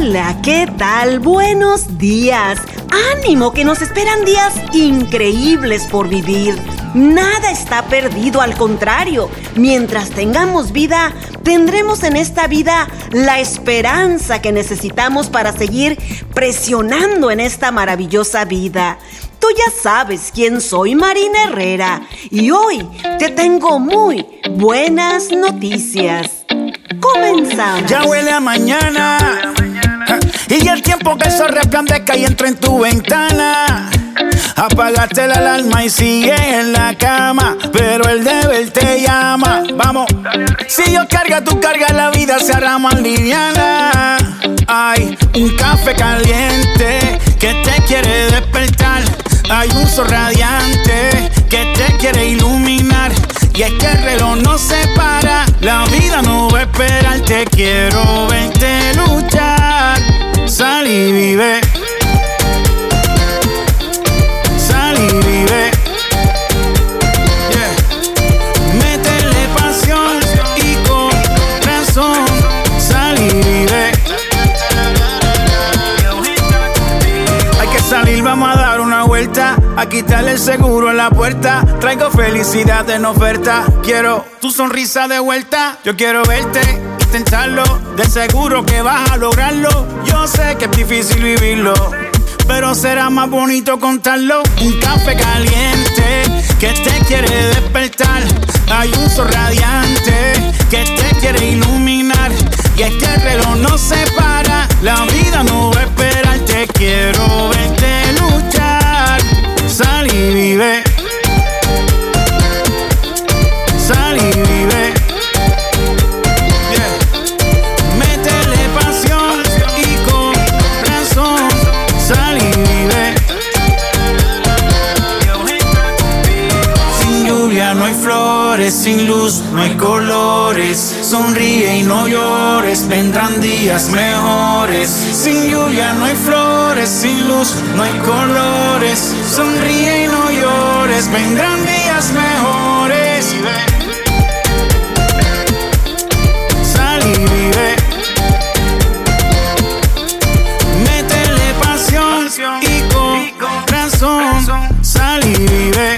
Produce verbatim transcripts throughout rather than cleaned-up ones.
Hola, ¿qué tal? Buenos días. ¡Ánimo, que nos esperan días increíbles por vivir! Nada está perdido, al contrario. Mientras tengamos vida, tendremos en esta vida la esperanza que necesitamos para seguir presionando en esta maravillosa vida. Tú ya sabes quién soy, Marina Herrera, y hoy te tengo muy buenas noticias. Comenzamos. Ya huele a mañana y el tiempo que el sol resplandezca y entra en tu ventana. Apagaste la alarma y sigues en la cama, pero el deber te llama. Vamos, si Dios carga, tú cargas, la vida se hará más liviana. Hay un café caliente que te quiere despertar. Hay un sol radiante que te quiere iluminar. Y es que el reloj no se para, la vida no va a esperar. Te quiero verte luchar. Sal y vive. Sal y vive. Yeah. Métele pasión y corazón. Sal y vive. Hay que salir, vamos a dar una vuelta, a quitarle el seguro a la puerta. Traigo felicidad en oferta. Quiero tu sonrisa de vuelta. Yo quiero verte, intentarlo. De seguro que vas a lograrlo. Yo sé que es difícil vivirlo, pero será más bonito contarlo. Un café caliente que te quiere despertar. Hay un sol radiante que te quiere iluminar. Y es que el reloj no se para, la vida no va a esperar. Te quiero verte luchar. Sal y vive. Sal y vive. Yeah. Métele pasión y corazón. Sal y vive. Sin lluvia no hay flores, sin luz no hay colores. Sonríe y no llores, vendrán días mejores. Sin lluvia no hay flores, sin luz no hay colores. Sonríe y no llores, vendrán días mejores. Sal y vive. Métele pasión y corazón. Sal y vive.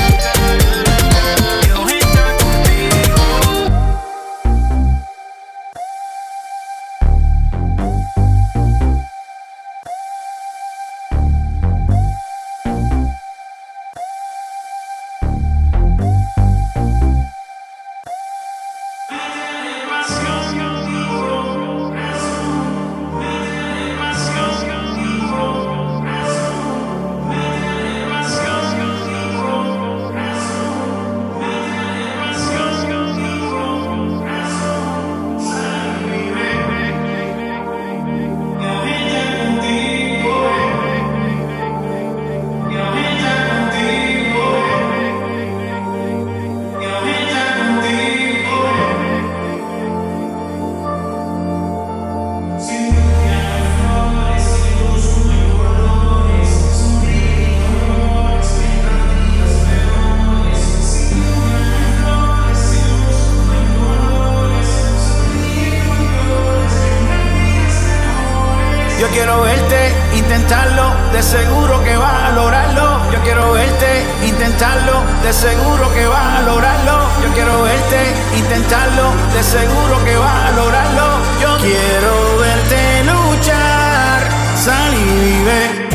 Yo quiero verte, intentarlo, de seguro que vas a lograrlo. Yo quiero verte, intentarlo, de seguro que vas a lograrlo. Yo quiero verte, intentarlo, de seguro que vas a lograrlo. Yo quiero verte luchar, sal y vive.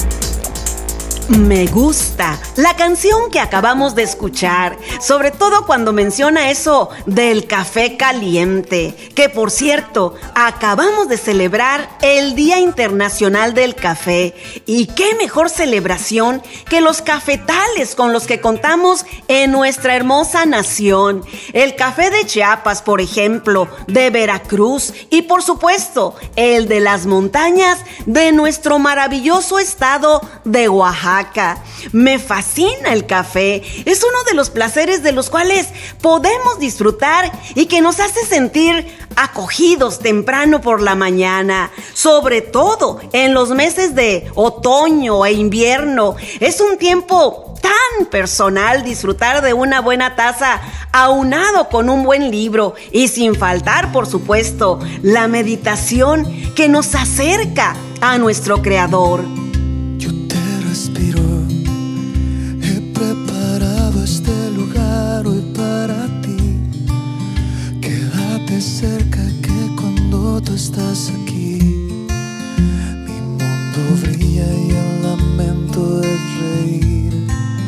Me gusta la canción que acabamos de escuchar, sobre todo cuando menciona eso del café caliente, que por cierto, acabamos de celebrar el Día Internacional del Café, y qué mejor celebración que los cafetales con los que contamos en nuestra hermosa nación. El café de Chiapas, por ejemplo, de Veracruz, y por supuesto, el de las montañas de nuestro maravilloso estado de Oaxaca. Me fascina el café, es uno de los placeres de los cuales podemos disfrutar y que nos hace sentir acogidos temprano por la mañana, sobre todo en los meses de otoño e invierno. Es un tiempo tan personal disfrutar de una buena taza aunado con un buen libro y sin faltar, por supuesto, la meditación que nos acerca a nuestro Creador. Yo te respiro, he preparado este lugar hoy para ti. Quédate cerca que cuando tú estás aquí, mi mundo brilla y el lamento es reír,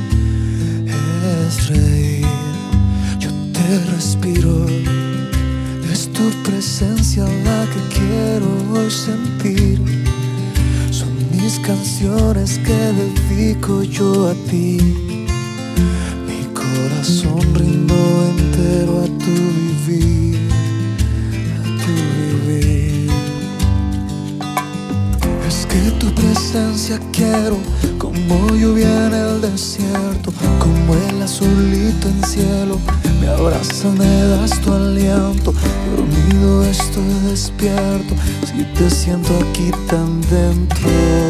es reír. Yo te respiro, es tu presencia la que quiero hoy sentir. Son mis canciones que dedico yo a ti. Mi corazón rindo entero a tu vivir, a tu vivir. Es que tu presencia quiero, como lluvia en el desierto, como el azulito en cielo. Me abrazas, me das tu aliento. Dormido estoy despierto, si te siento aquí tan dentro.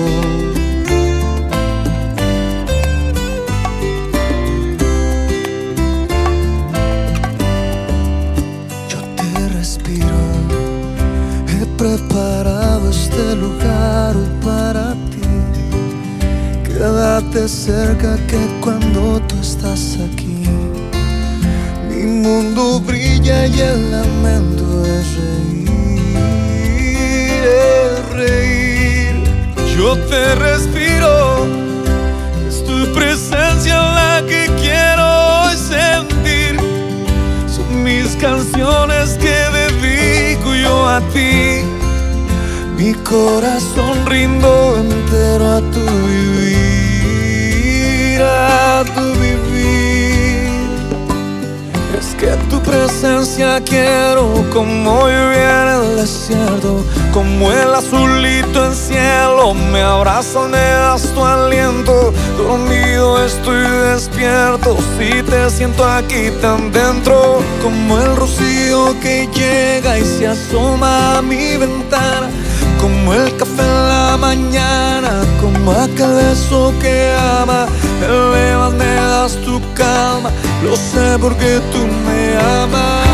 Yo te respiro, he preparado este lugar hoy para ti. Quédate cerca que cuando tú estás aquí, mi mundo brilla y el lamento es reír, es reír. Yo te respiro, es tu presencia la que quiero hoy sentir. Son mis canciones que dedico yo a ti. Mi corazón rindo entero a tu vivir, a tu vivir. Es que tu presencia quiero, como lluvia en el desierto, como el azulito en cielo. Me abrazas, me das tu aliento. Dormido estoy despierto, si te siento aquí tan dentro. Como el rocío que llega y se asoma a mi ventana, como el café en la mañana, como aquel beso que ama. Me elevas, me das tu calma, lo sé porque tú me amas.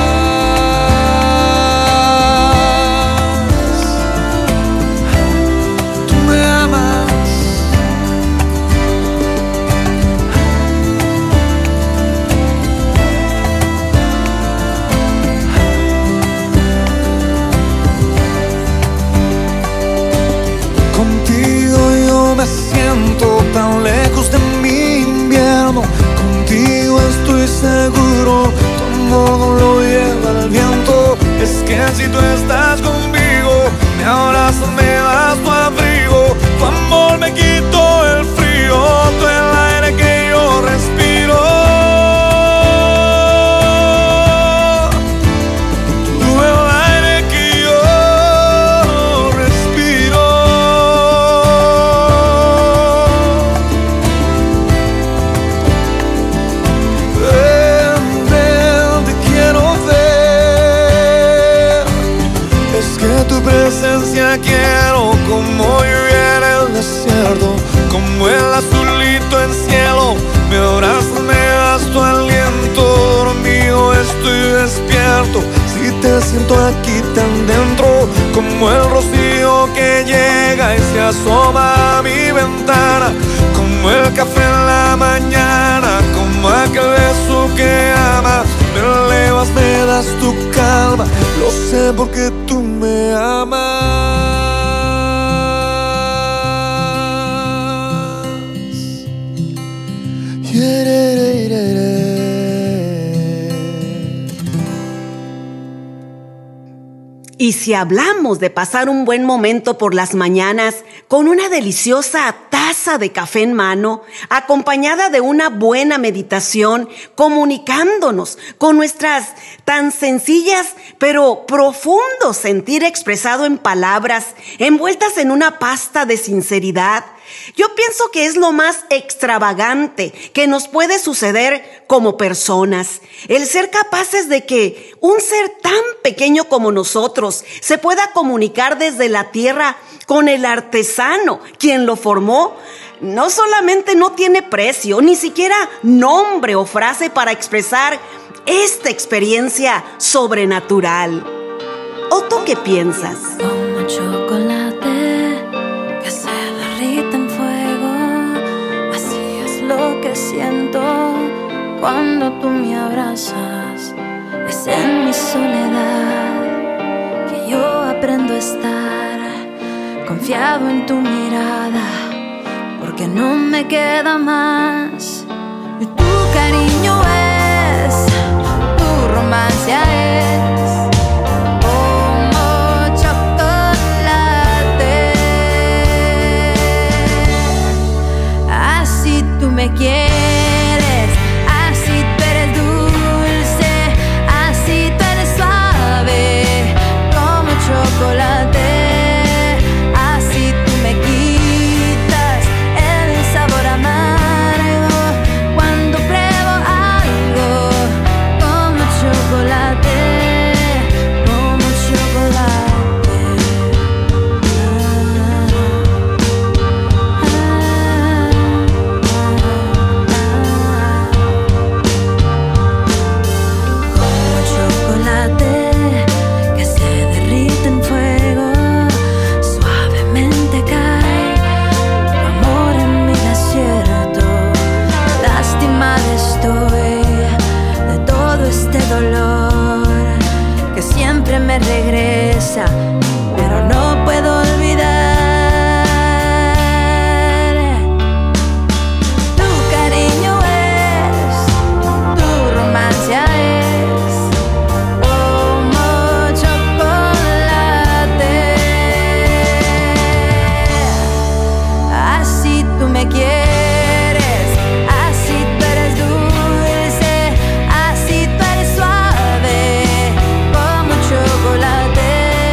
Tú me amas. Contigo yo me siento tan lejos de mi invierno. Contigo estoy seguro, tu amor no lo lleva el viento. Es que si tú estás conmigo, me abrazas, me das tu abrigo. Tu amor me quitó el frío, tú el aire que yo respiro. Tú el aire que yo respiro. Ven, ven, te quiero ver. Es que tu presencia quiero, como lluvia en el desierto, como el azulito en cielo. Me abrazas, me das tu aliento. Dormido estoy despierto, si te siento aquí tan dentro. Como el rocío que llega y se asoma a mi ventana, como el café en la mañana, como aquel beso que ama. Me elevas, me das tu calma, lo sé porque tú me amas. Y si hablamos de pasar un buen momento por las mañanas con una deliciosa taza de café en mano, acompañada de una buena meditación, comunicándonos con nuestras tan sencillas pero profundo sentir expresado en palabras, envueltas en una pasta de sinceridad, yo pienso que es lo más extravagante que nos puede suceder como personas, el ser capaces de que un ser tan pequeño como nosotros se pueda comunicar desde la tierra con el artesano, quien lo formó, no solamente no tiene precio, ni siquiera nombre o frase para expresar esta experiencia sobrenatural. ¿O tú qué piensas? Como chocolate que se derrite en fuego, así es lo que siento cuando tú me abrazas. Es en mi soledad que yo aprendo a estar confiado en tu mirada, porque no me queda más. Y tu cariño es, tu romancia es como chocolate. Así tú me quieres. Pero no puedo olvidar. Tu cariño es, tu romancia es como chocolate. Así tú me quieres, así tú eres dulce, así tú eres suave como chocolate.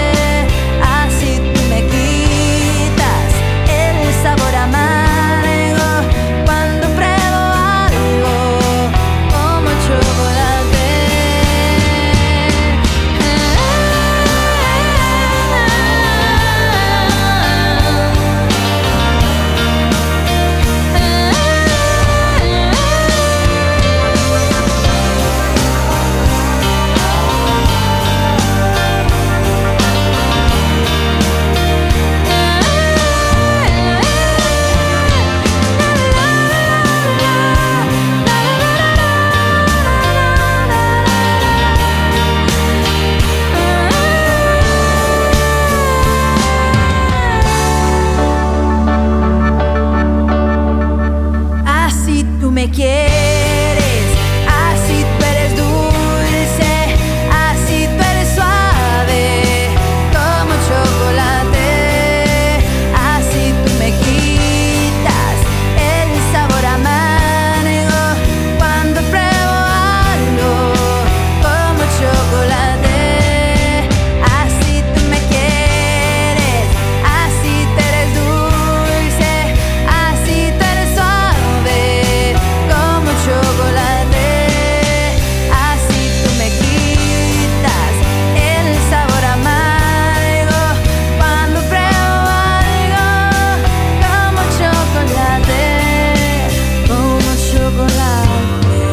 Me quieres, así tú eres dulce, así tú eres suave como chocolate. Así tú me quitas el sabor amargo cuando pruebo algo como chocolate. Así tú me quieres, así tú eres dulce, así tú eres suave como chocolate. Así tú me quitas el sabor amargo cuando pruebo algo como chocolate, como chocolate.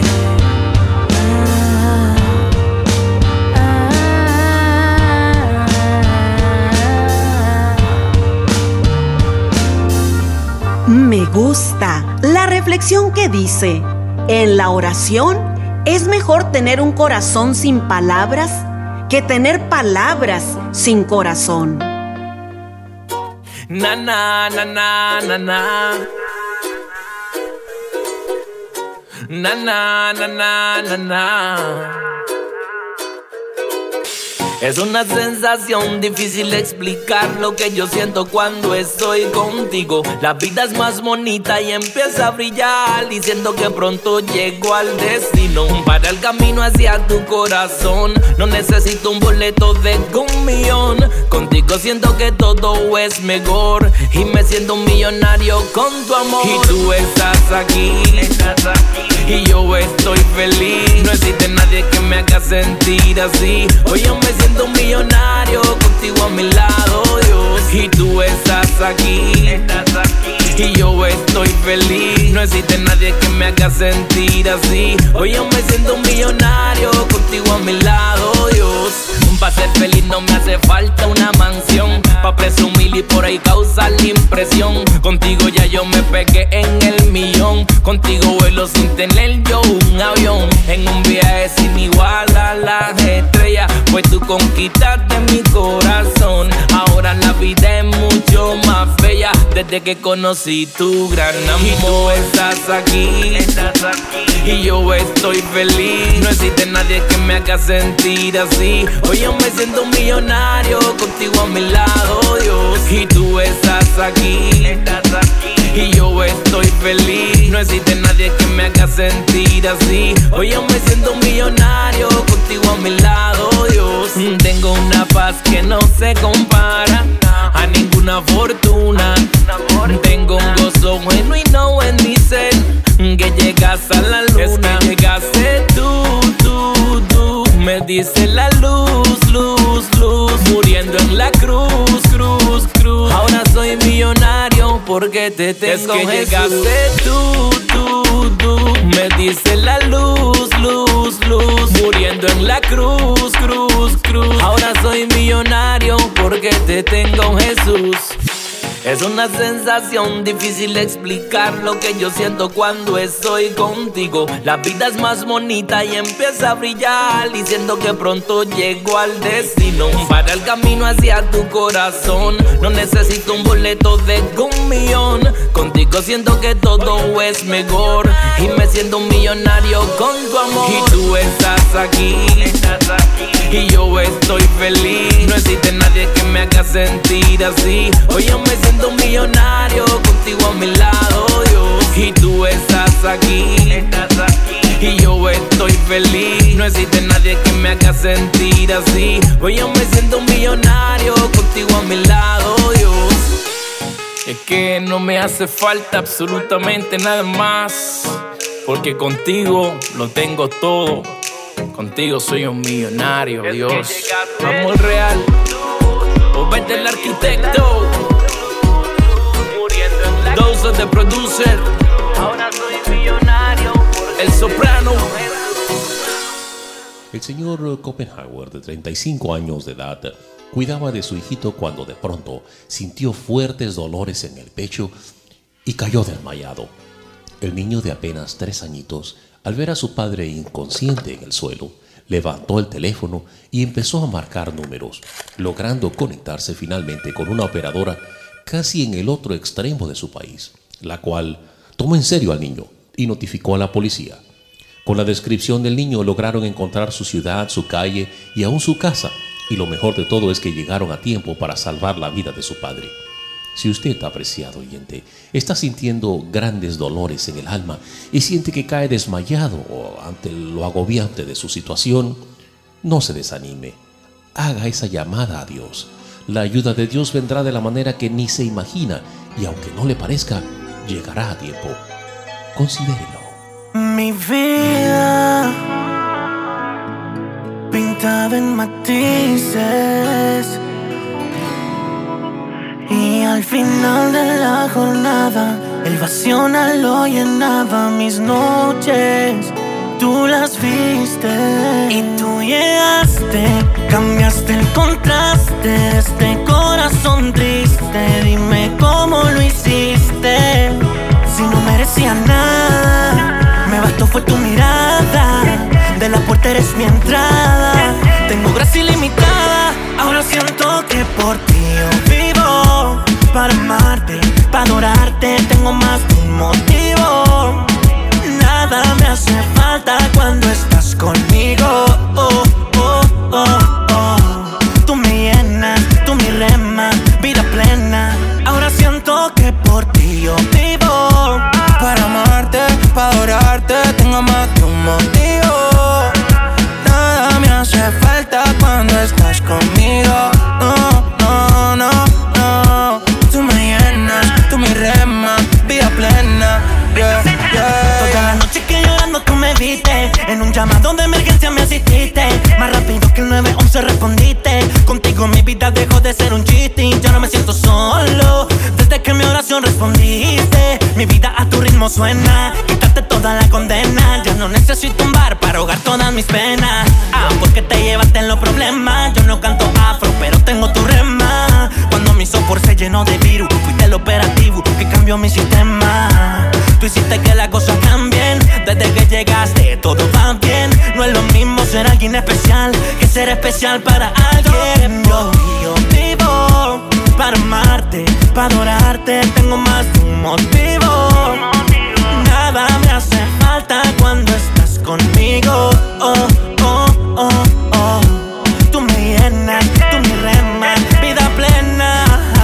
Ah, ah. Me gusta la reflexión que dice: en la oración es mejor tener un corazón sin palabras que tener palabras sin corazón. Na na na na na na. Na na na na na na. Es una sensación difícil de explicar lo que yo siento cuando estoy contigo. La vida es más bonita y empieza a brillar, diciendo que pronto llego al destino. Para el camino hacia tu corazón no necesito un boleto de un millón. Contigo siento que todo es mejor y me siento un millonario con tu amor. Y tú estás aquí, estás aquí y yo estoy feliz. No existe nadie que me haga sentir así. Hoy yo me siento un millonario contigo a mi lado, Dios. Y tú estás aquí, estás aquí y yo estoy sentir así. Hoy yo me siento un millonario, contigo a mi lado, Dios. Pa' ser feliz no me hace falta una mansión, pa' presumir y por ahí causar la impresión. Contigo ya yo me pegué en el millón, contigo vuelo sin tener yo un avión. En un viaje sin igual a las estrellas, pues tú conquistaste mi corazón. Ahora la vida es mucho más bella desde que conocí tu gran amor. Y tú estás aquí, estás aquí, y yo estoy feliz. No existe nadie que me haga sentir así. Hoy yo me siento un millonario, contigo a mi lado, Dios. Y tú estás aquí, estás aquí, y yo estoy feliz. No existe nadie que me haga sentir así. Hoy yo me siento un millonario, contigo a mi lado, Dios. Tengo una paz que no se compara a ninguna fortuna. Tengo un gozo genuino en mi ser, que llegas a la luna. Es que llegaste tú, tú, tú. Me dice la luz, luz, luz, muriendo en la cruz, cruz, cruz. Ahora soy millonario porque te tengo, es que Jesús. Llegaste tú, tú, tú. Me dice la luz, luz, luz, muriendo en la cruz, cruz, cruz. Ahora soy millonario porque te tengo, Jesús. Es una sensación difícil de explicar lo que yo siento cuando estoy contigo. La vida es más bonita y empieza a brillar, diciendo que pronto llego al destino. Para el camino hacia tu corazón no necesito un boleto de un millón. Contigo siento que todo es mejor y me siento un millonario con tu amor. Y tú estás aquí, estás aquí, y yo estoy feliz. No existe nadie que me haga sentir así. Hoy yo me siento un millonario, contigo a mi lado, Dios. Y tú estás aquí, estás aquí, y yo estoy feliz. No existe nadie que me haga sentir así. Hoy yo me siento un millonario, contigo a mi lado, Dios. Es que no me hace falta absolutamente nada más, porque contigo lo tengo todo. Contigo soy un millonario, Dios. Amor real, o vete el arquitecto. Those are the producer. Ahora soy millonario. El soprano. El señor Copenhague, de treinta y cinco años de edad, cuidaba de su hijito cuando de pronto sintió fuertes dolores en el pecho y cayó desmayado. El niño de apenas tres añitos, al ver a su padre inconsciente en el suelo, levantó el teléfono y empezó a marcar números, logrando conectarse finalmente con una operadora casi en el otro extremo de su país, la cual tomó en serio al niño y notificó a la policía. Con la descripción del niño lograron encontrar su ciudad, su calle y aún su casa, y lo mejor de todo es que llegaron a tiempo para salvar la vida de su padre. Si usted, apreciado oyente, está sintiendo grandes dolores en el alma y siente que cae desmayado ante lo agobiante de su situación, no se desanime. Haga esa llamada a Dios. La ayuda de Dios vendrá de la manera que ni se imagina y aunque no le parezca, llegará a tiempo. Considérelo. Mi vida pintada en matices, y al final de la jornada el vacío no lo llenaba. Mis noches tú las viste y tú llegaste, cambiaste el contraste de este corazón triste. Dime cómo lo hiciste, si no merecía nada, me bastó fue tu mirada. De la puerta eres mi entrada, tengo gracia ilimitada. Ahora siento que por ti yo vivo, para amarte, para adorarte. Tengo más de un motivo, nada me hace falta cuando estás conmigo. Oh, oh, oh, oh. Tú me llenas, tú mi rema, vida plena. Ahora siento que por ti yo vivo, para amarte, para adorarte. Tengo más de un motivo, nada me hace falta cuando estás conmigo. No, no, no, no. Tú me llenas, tú mi rema, vida plena. Yeah, yeah. Toda la noche que llorando tú me viste, en un llamado de emergencia me asististe. Más rápido que el nueve once respondiste. Contigo mi vida dejó de ser un chiste y ya no me siento solo desde que mi oración respondiste. Mi vida a tu ritmo suena, quítate toda la condena. Ya no necesito un bar para ahogar todas mis penas. Ah, porque te llevaste en los problemas. Yo no canto afro, pero tengo tu rema. Cuando mi software se llenó de virus, fuiste el operativo que cambió mi sistema. Tú hiciste que las cosas cambien. Desde que llegaste todo va bien. No es lo mismo ser alguien especial que ser especial para alguien. Yo, yo vivo para amarte, para adorarte. Tengo más de un motivo. Nada me hace falta cuando estás conmigo. Oh, oh, oh, oh. Tú me llenas, tú me remas, vida plena.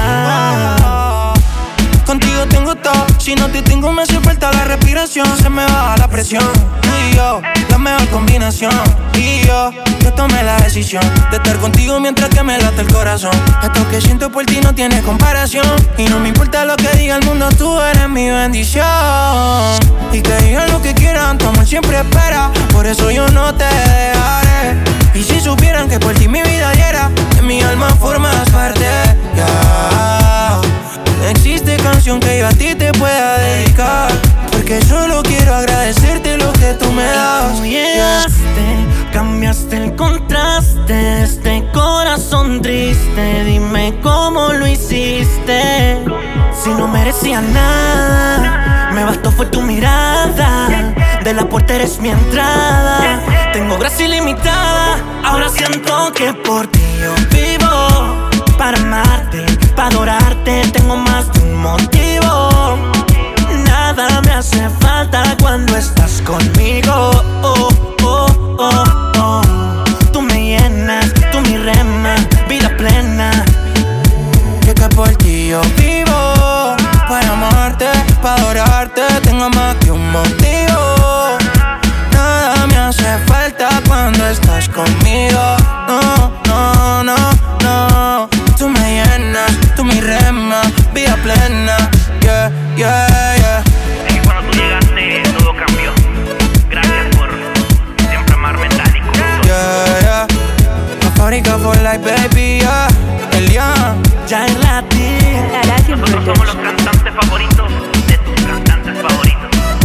Contigo tengo todo, si no te tengo me hace falta la respiración. Se me baja la presión, tú y yo, la mejor combinación. Y yo, yo tomé la decisión de estar contigo mientras que me late el corazón. Esto que siento por ti no tiene comparación. Y no me importa lo que diga el mundo, tú eres mi bendición. Y que digan lo que quieran, tu amor siempre espera. Por eso yo no te dejaré. Y si supieran que por ti mi vida diera, de mi alma formas parte, yeah. No existe canción que yo a ti te pueda dedicar, porque solo quiero agradecerte lo que tú me das. Tú llegaste, cambiaste el contraste, este corazón triste. Dime cómo lo hiciste. Si no merecía nada, me bastó fue tu mirada. De la puerta eres mi entrada. Tengo gracia ilimitada. Ahora siento que por ti yo vivo. Para amarte, para adorarte. Tengo más de un motivo. Nada me hace falta cuando estás conmigo. Oh, oh, oh, oh. Tú me llenas, tú mi rema, vida plena. Que que por ti yo vivo. Para amarte, para adorarte. Tengo más que un motivo. Nada me hace falta cuando estás conmigo. No, no, no, no. Tú me llenas, tú mi rema, vida plena. Yeah, yeah, yeah. Es que cuando tú llegaste todo cambió. Gracias por siempre amarme tal y como soy. Yeah, yeah. La fábrica for life, baby, yeah. El Young, ya en latín. Nosotros somos los cantantes favoritos de tus cantantes favoritos.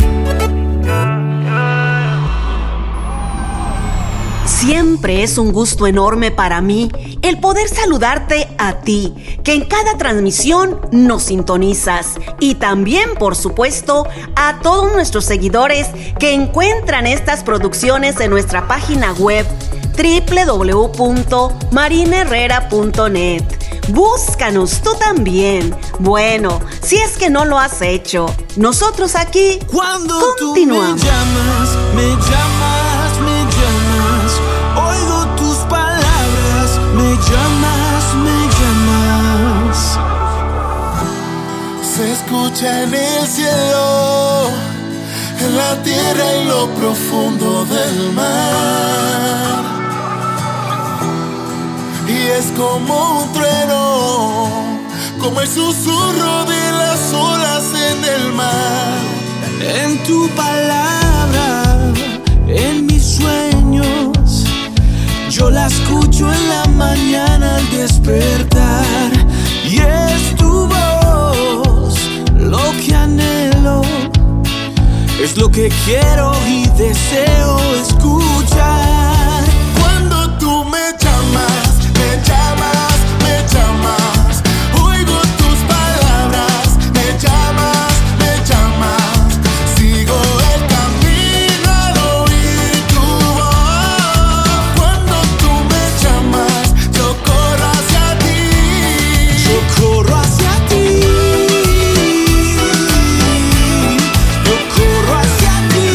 Siempre es un gusto enorme para mí el poder saludarte a ti, que en cada transmisión nos sintonizas, y también, por supuesto, a todos nuestros seguidores que encuentran estas producciones en nuestra página web doble u doble u doble u punto marina herrera punto net. Búscanos tú también. Bueno, si es que no lo has hecho, nosotros aquí Cuando continuamos. tú me llamas, me llamas, me llamas. Oigo tus palabras, me llamas, me llamas. Se escucha en el cielo, en la tierra y lo profundo del mar. Y es como un trueno, como el susurro de las olas en el mar. En tu palabra, en mis sueños, yo la escucho en la mañana al despertar. Y es tu voz lo que anhelo, es lo que quiero y deseo escuchar. Cuando tú me llamas, me llamas, me llamas. Oigo tus palabras, me llamas, me llamas. Sigo el camino al oír tu voz. Cuando tú me llamas, yo corro hacia ti. Yo corro hacia ti. Yo corro hacia ti.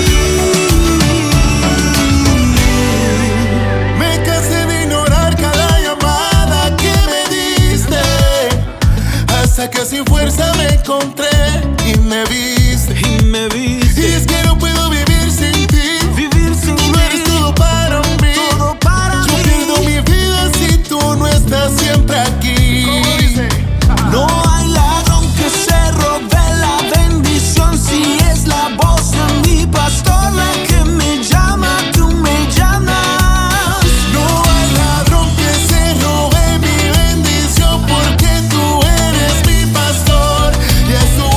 Me cansé de ignorar cada llamada que me diste, hasta que sin fuerza me encontré y me viste. Y me viste. Y es que no puedo vivir sin ti. Vivir sin Tú eres ti. todo para mí. Todo para Yo mí. pierdo mi vida si tú no estás siempre aquí. No hay ladrón que se robe la bendición si es la voz de mi pastor la que me llama, tú me llamas. No hay ladrón que se robe mi bendición, porque tú eres mi pastor y es tu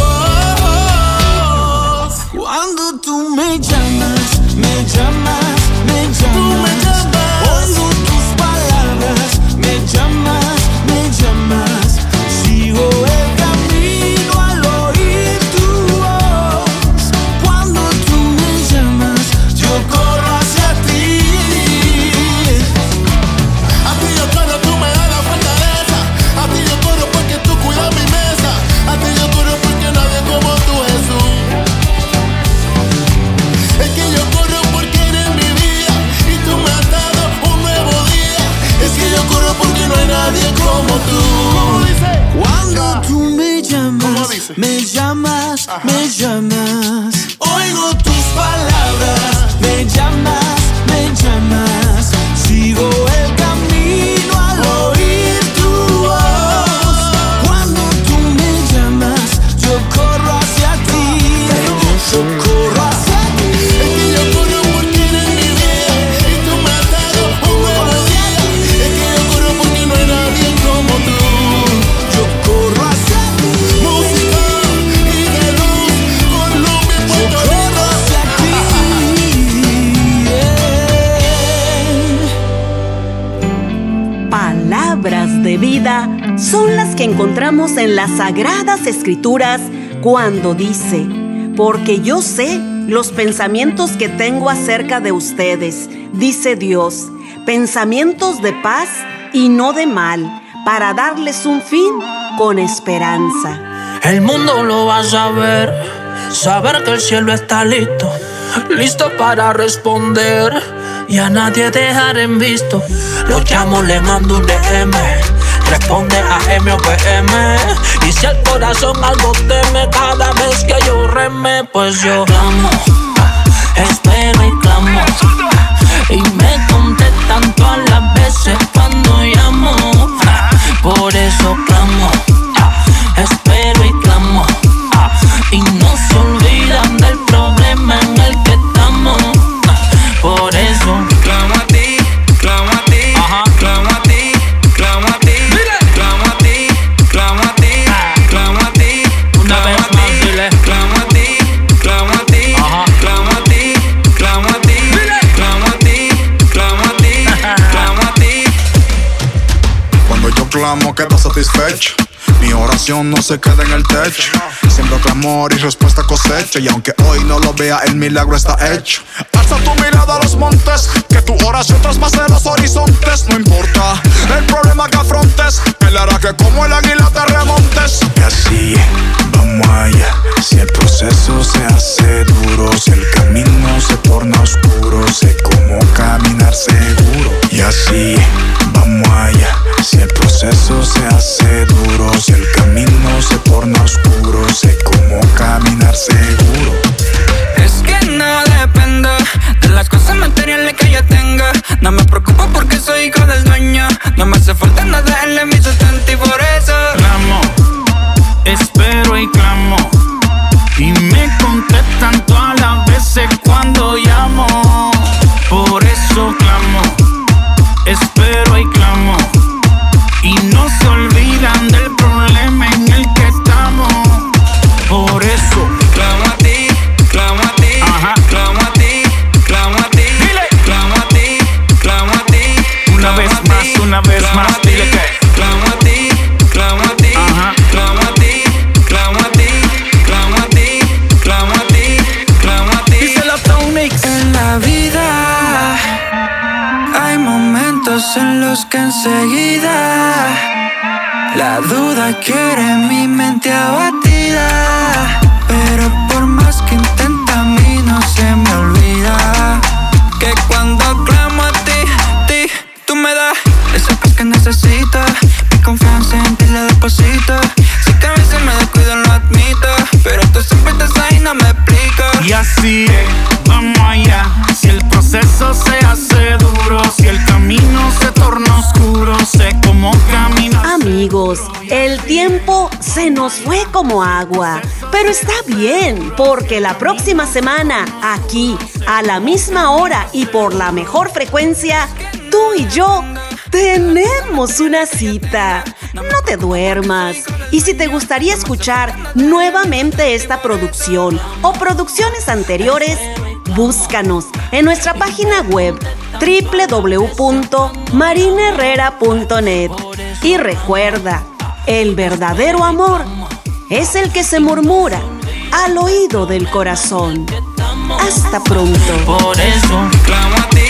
nadie como tú. Cuando tú me llamas, me llamas, Ajá. me llamas. Oigo tus palabras, Me llamas, me llamas. Sigo el camino al oír tu voz. Cuando tú me llamas, yo corro hacia ti. Yo corro hacia ti. es que yo corro porque eres mi vida y tú me has dado un nuevo día. Es que yo corro porque no hay nadie como tú. Yo corro hacia ti. Música y de luz, Colombia y Yo Puerto corro hacia ti. Yeah. Palabras de vida son las que encontramos en las Sagradas Escrituras cuando dice: porque yo sé los pensamientos que tengo acerca de ustedes, dice Dios, pensamientos de paz y no de mal, para darles un fin con esperanza. El mundo lo va a saber, saber que el cielo está listo, listo para responder y a nadie dejar en visto. Lo llamo, le mando un D M, responde a M o P M. Y si el corazón algo teme cada vez que yo reme, pues yo clamo, espero y clamo, y me contestan todas las veces cuando llamo. Por eso clamo, espero y clamo, y no se olvidan del problema en el que estamos. Por eso clamo a ti, clamo a ti, ajá, clamo a ti, clamo a ti, clamo a ti, clamo a ti, clamo a ti, una vez más dile, clamo a ti, clamo a ti, ajá, clamo a ti, clamo a ti, clamo a ti, clamo a ti, clamo a ti. Cuando yo clamo quedo satisfecho. Mi oración no se queda en el techo. Siembro clamor y respuesta cosecho. Y aunque hoy no lo vea, el milagro está hecho. Alza tu mirada a los montes, que tu oración traspase los horizontes. No importa el problema que afrontes, Él hará que como el águila te remontes. Y así, vamos allá. Si el proceso se hace duro, si el camino se torna oscuro, sé cómo caminar seguro. Y así, vamos allá. Si el proceso se hace duro, si el camino se torna oscuro, sé cómo caminar seguro. Es que no depende de las cosas materiales que yo tenga. No me preocupo porque soy hijo del dueño. No me hace falta nada, él es mi sustento y por eso Clamo, espero y clamo, y me contestan todas las veces cuando llamo. Por eso clamo, espero y clamo, y no se olvidan del problema en el que estamos. Por eso clamo a ti, clamo a ti, ajá, clamo a ti, clamo a ti, dile, clamo a ti, clamo a ti, una vez más, una vez más, dile que clamo a ti, clamo a ti, ajá, clamo a ti, clamo a ti, clamo a ti, clamo a ti, clamo a ti. díselo Tonix. En la vida hay momentos en los que enseguida la duda quiere mi mente abatida, pero por más que intenta a mí no se me olvida que cuando clamo a ti, ti, tú me das esa paz que necesito. Mi confianza en ti la deposito. Si que a veces me descuido lo admito, pero tú siempre estás ahí, no me explico. Y así es, vamos allá. Si el proceso se hace duro, si el camino se torna oscuro, sé cómo caminar. Amigos, el tiempo se nos fue como agua, pero está bien, porque la próxima semana, aquí, a la misma hora y por la mejor frecuencia, tú y yo tenemos una cita. No te duermas. Y si te gustaría escuchar nuevamente esta producción o producciones anteriores, búscanos en nuestra página web doble u doble u doble u punto marina herrera punto net. Y recuerda, el verdadero amor es el que se murmura al oído del corazón. Hasta pronto. Por eso clamo a ti.